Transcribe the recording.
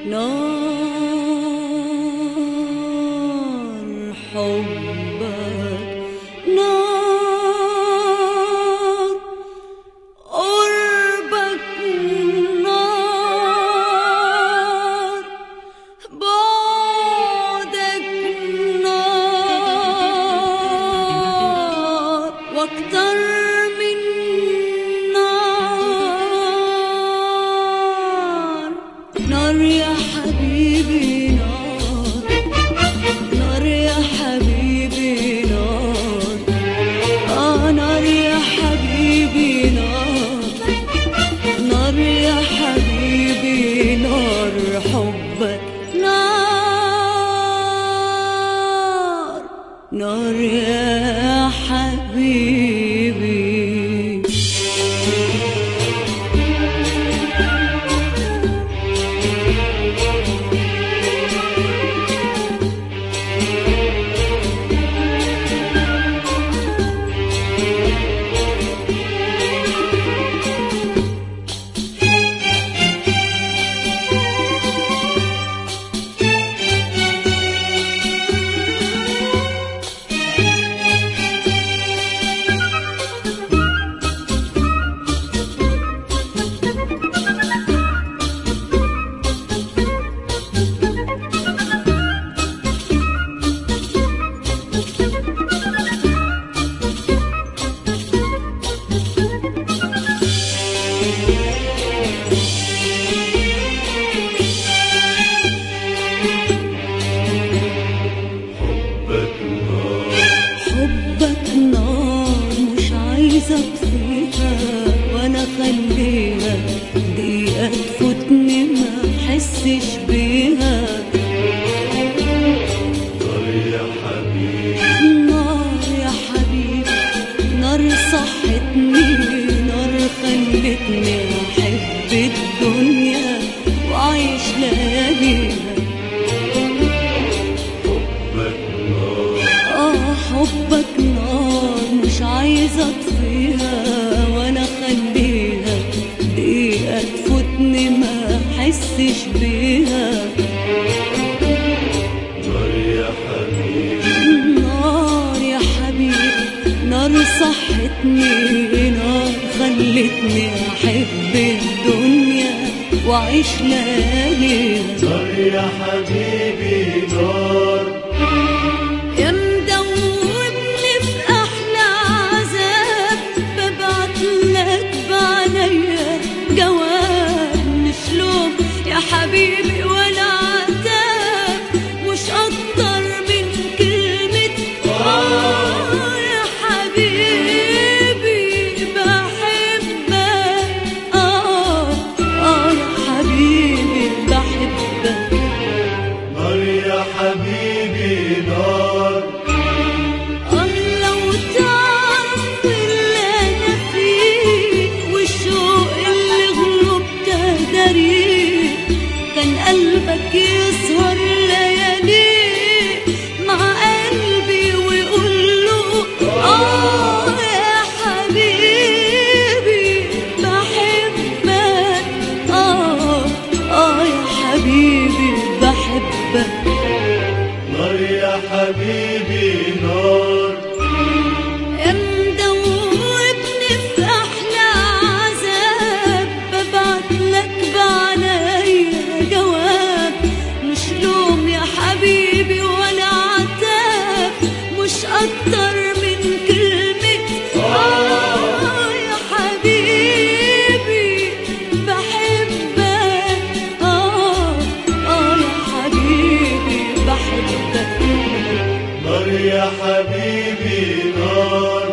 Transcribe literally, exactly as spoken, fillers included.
نار حبك نار قربك نار بعدك نار واكتر من نار نار يا حبيبي نار نار يا حبيبي نار آه نار يا حبيبي نار نار يا حبيبي نار حبك نار نار يا حبيبي حبك نار مش عايزة اطفيها وانا خليها دقيقة تفوتني ما احسش بيها نار يا حبيبي نار يا حبيبي نار صحتني نار خلتني احب الدنيا واعيش لياليها حبك نار مش عايزة اطفيها وانا خليها دقيقة تفوتني ما احسش بيها نار يا حبيبي نار يا حبيبي نار صحتني نار خلتني احب الدنيا واعيش لياليها نار يا حبيبي نار يا مدوبني في أحلى عذاب ببعتلك بعينيا جواب مش لوم يا حبيبي ولا عتاب مش أكتر من كلمة آه يا حبيبي بحبك آه آه يا حبيبي بحبك نار يا حبيبي نار الله وتعرف اللي أنا فيه والشوق اللي غلبت داريه كان قلبك يسهر لياليه مع قلبي ويقول له آه يا حبيبي بحبك آه آه يا حبيبي بحبك نار يا حبيبي نار يا مدوبني في أحلى عذاب ببعتلك بعينيا جواب مش لوم يا حبيبي ولا عتاب مش أكتر من كلمة آه يا حبيبي بحبك آه آه يا حبيبي بحبك نار يا حبيبي نار